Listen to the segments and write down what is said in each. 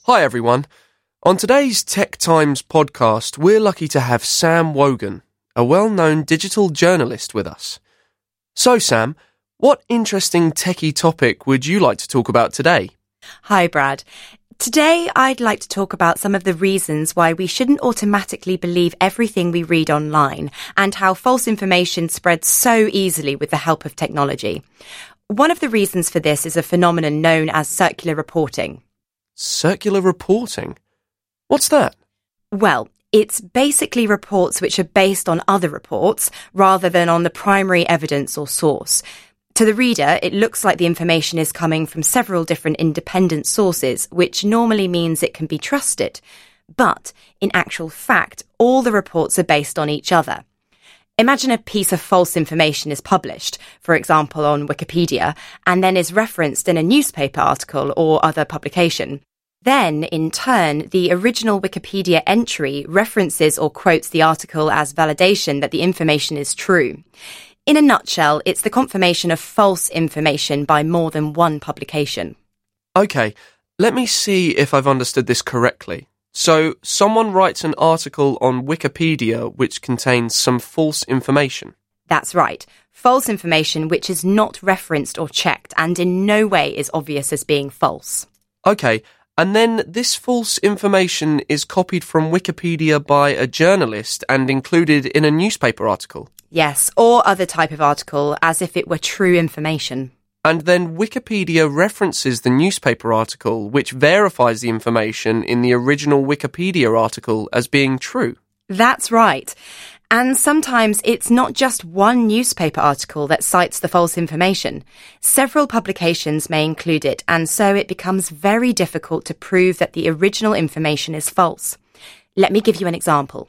Hi everyone. On today's Tech Times podcast, we're lucky to have Sam Wogan, a well-known digital journalist with us. So Sam, what interesting techie topic would you like to talk about today? Hi Brad. Today I'd like to talk about some of the reasons why we shouldn't automatically believe everything we read online and how false information spreads so easily with the help of technology. One of the reasons for this is a phenomenon known as circular reporting. Circular reporting? What's that? Well, it's basically reports which are based on other reports rather than on the primary evidence or source. To the reader, it looks like the information is coming from several different independent sources, which normally means it can be trusted. But, in actual fact, all the reports are based on each other. Imagine a piece of false information is published, for example on Wikipedia, and then is referenced in a newspaper article or other publication. Then, in turn, the original Wikipedia entry references or quotes the article as validation that the information is true. In a nutshell, it's the confirmation of false information by more than one publication. Okay, let me see if I've understood this correctly. So, someone writes an article on Wikipedia which contains some false information. That's right. False information which is not referenced or checked and in no way is obvious as being false. Okay, and then this false information is copied from Wikipedia by a journalist and included in a newspaper article. Yes, or other type of article, as if it were true information. And then Wikipedia references the newspaper article, which verifies the information in the original Wikipedia article as being true. That's right. And sometimes it's not just one newspaper article that cites the false information. Several publications may include it, and so it becomes very difficult to prove that the original information is false. Let me give you an example.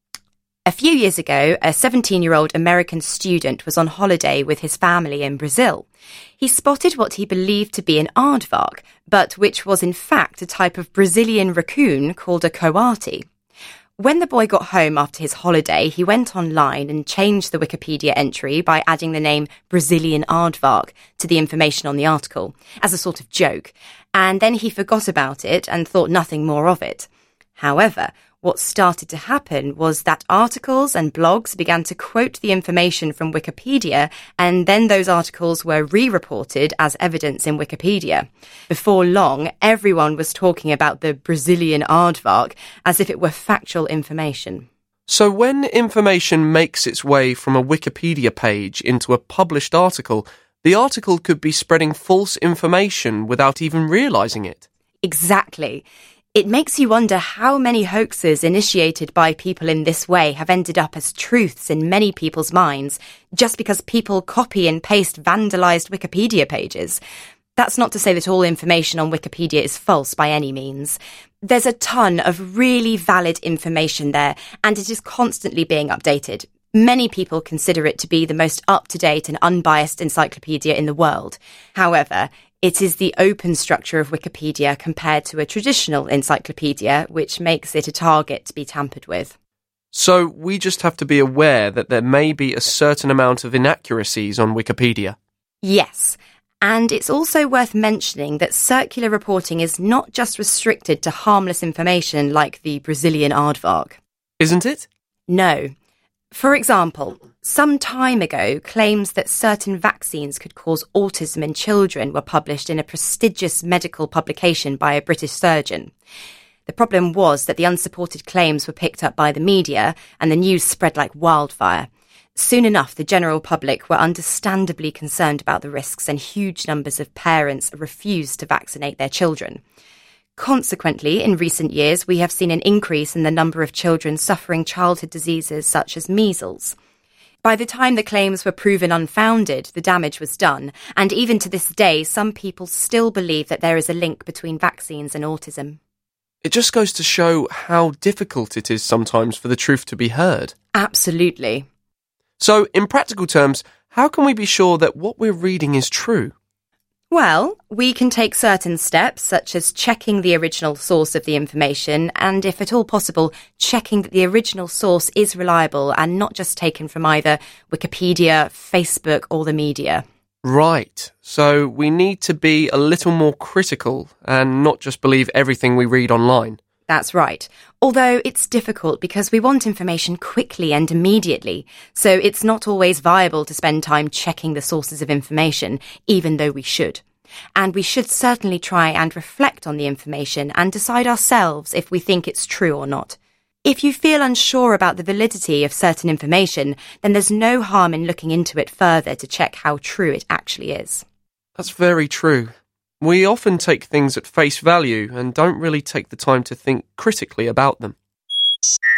A few years ago, a 17-year-old American student was on holiday with his family in Brazil. He spotted what he believed to be an aardvark, but which was in fact a type of Brazilian raccoon called a coati. When the boy got home after his holiday, he went online and changed the Wikipedia entry by adding the name Brazilian aardvark to the information on the article, as a sort of joke, and then he forgot about it and thought nothing more of it. However, what started to happen was that articles and blogs began to quote the information from Wikipedia, and then those articles were re-reported as evidence in Wikipedia. Before long, everyone was talking about the Brazilian aardvark as if it were factual information. So when information makes its way from a Wikipedia page into a published article, the article could be spreading false information without even realising it. Exactly. It makes you wonder how many hoaxes initiated by people in this way have ended up as truths in many people's minds, just because people copy and paste vandalised Wikipedia pages. That's not to say that all information on Wikipedia is false by any means. There's a ton of really valid information there, and it is constantly being updated. Many people consider it to be the most up-to-date and unbiased encyclopedia in the world. However, it is the open structure of Wikipedia compared to a traditional encyclopedia, which makes it a target to be tampered with. So we just have to be aware that there may be a certain amount of inaccuracies on Wikipedia. Yes, and it's also worth mentioning that circular reporting is not just restricted to harmless information like the Brazilian aardvark. Isn't it? No. For example, some time ago, claims that certain vaccines could cause autism in children were published in a prestigious medical publication by a British surgeon. The problem was that the unsupported claims were picked up by the media, and the news spread like wildfire. Soon enough, the general public were understandably concerned about the risks, and huge numbers of parents refused to vaccinate their children. Consequently, in recent years, we have seen an increase in the number of children suffering childhood diseases such as measles. By the time the claims were proven unfounded, the damage was done, and even to this day, some people still believe that there is a link between vaccines and autism. It just goes to show how difficult it is sometimes for the truth to be heard. Absolutely. So, in practical terms, how can we be sure that what we're reading is true? Well, we can take certain steps, such as checking the original source of the information and, if at all possible, checking that the original source is reliable and not just taken from either Wikipedia, Facebook or the media. Right, so we need to be a little more critical and not just believe everything we read online. That's right. Although it's difficult because we want information quickly and immediately, so it's not always viable to spend time checking the sources of information, even though we should. And we should certainly try and reflect on the information and decide ourselves if we think it's true or not. If you feel unsure about the validity of certain information, then there's no harm in looking into it further to check how true it actually is. That's very true. We often take things at face value and don't really take the time to think critically about them.